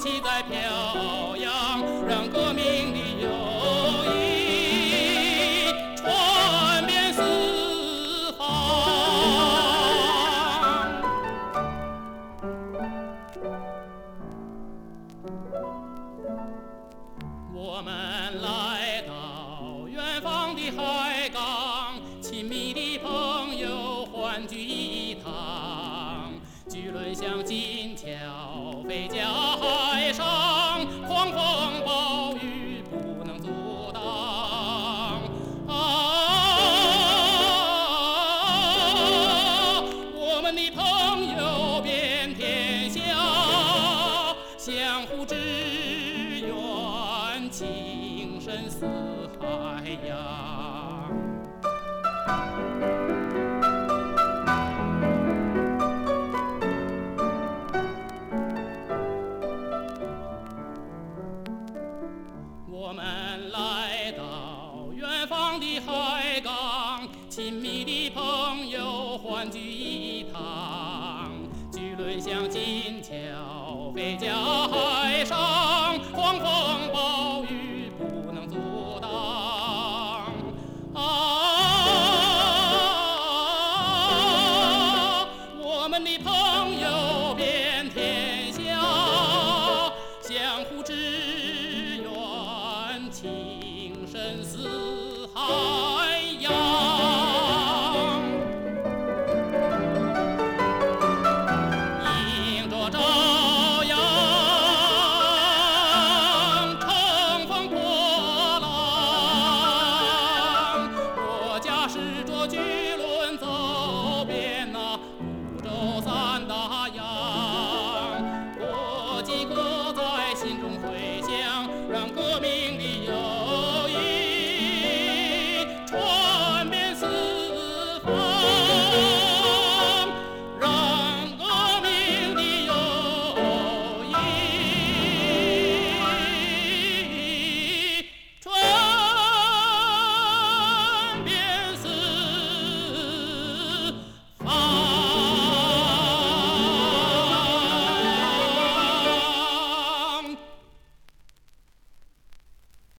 旗在飘扬，让革命的友谊传遍四方。我们来到远方的海港，亲密的朋友欢聚一堂，巨轮像金条飞架海上，狂风暴雨不能阻挡。我们的朋友遍天下，相互支援，情深似海洋。我们来到远方的海港，亲密的朋友欢聚一堂，巨轮像金条飞架海上，狂风